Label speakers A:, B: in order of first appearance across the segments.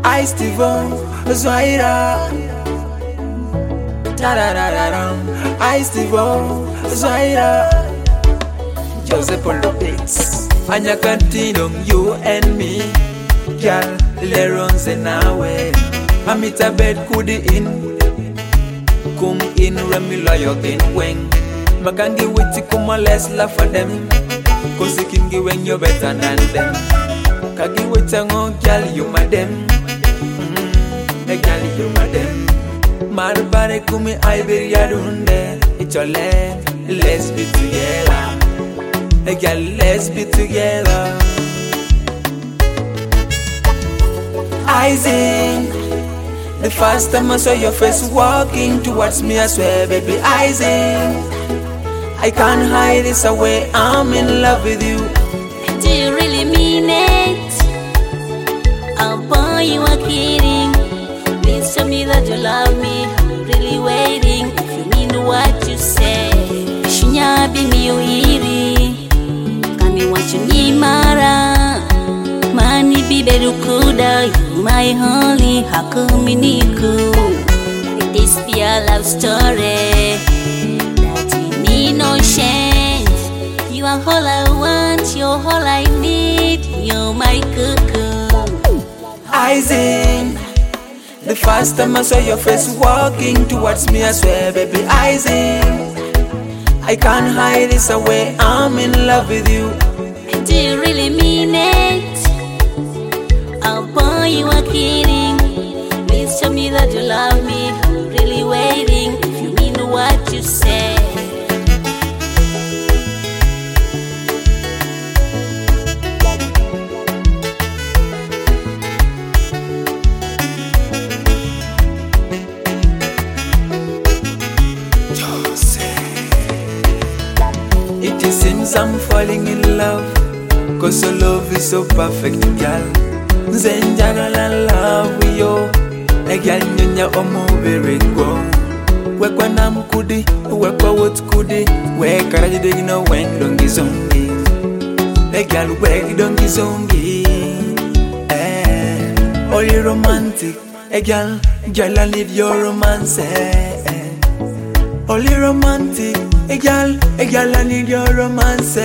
A: I Stevo, Zaira. Da-da-da-da-dum. I Stevo, Zaira. Joseph on the beats. Anya Cantino, you and me. Girl, Lerons in our way. Amita bed kudi in. Kum in Remila Yokin Wing. Makangi witi kuma let's laugh for them. Cause you can give when you're better than them. Kagi witango, girl, you madam. Girl, you madam. Marabare kumi Iberia dunde. It's your land, let's be together. Girl, let's be together. I sing. The first time I saw your face walking towards me, I swear, baby, I sing. I can't hide this away, I'm in love with you.
B: Do you really mean it? Oh boy, you are kidding. Please tell me that you love me. I'm really waiting. If you mean what you say, Shinya be mi uiri. Kami wachu ni mara. Mani biberu kuda. You my holy hakuminiku. It is be a love story. No change. You are all I want, you're all I need. You're my cuckoo.
A: I sing. The first time I saw your face walking towards me, I swear, baby, I sing. I can't hide this away, I'm in love with you.
B: Do you really mean it? Oh boy, you are kidding. Please tell me that you love me. I'm really waiting. If you mean what you say.
A: It seems I'm falling in love, cause your love is so perfect, girl. Zenjagala love with you. A girl nyonya omo very go. Wekwa nam kudi, wekwa what kudi. Wekara jide you know when dongi zongi. A girl wek dongi zongi. Only romantic. A girl I need your romance. Only romantic. A girl, I need your romance.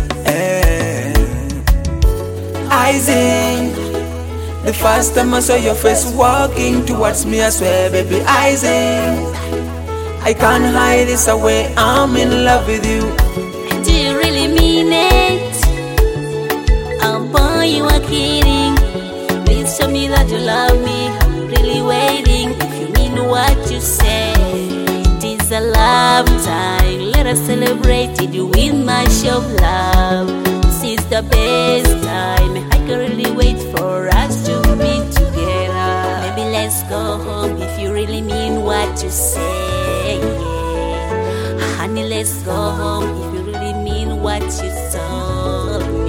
A: I sing. The first time I saw your face walking towards me, I swear, baby, I sing. I can't hide this away, I'm in love with you.
B: Do you really mean it? Oh boy, you are kidding. Please tell me that you love me. I'm really waiting. If you mean what you say. It's a love time. Let us celebrate it with my show of love. This is the best time. I can really wait for us to be together. Maybe let's go home if you really mean what you say. Yeah. Honey, let's go home if you really mean what you told.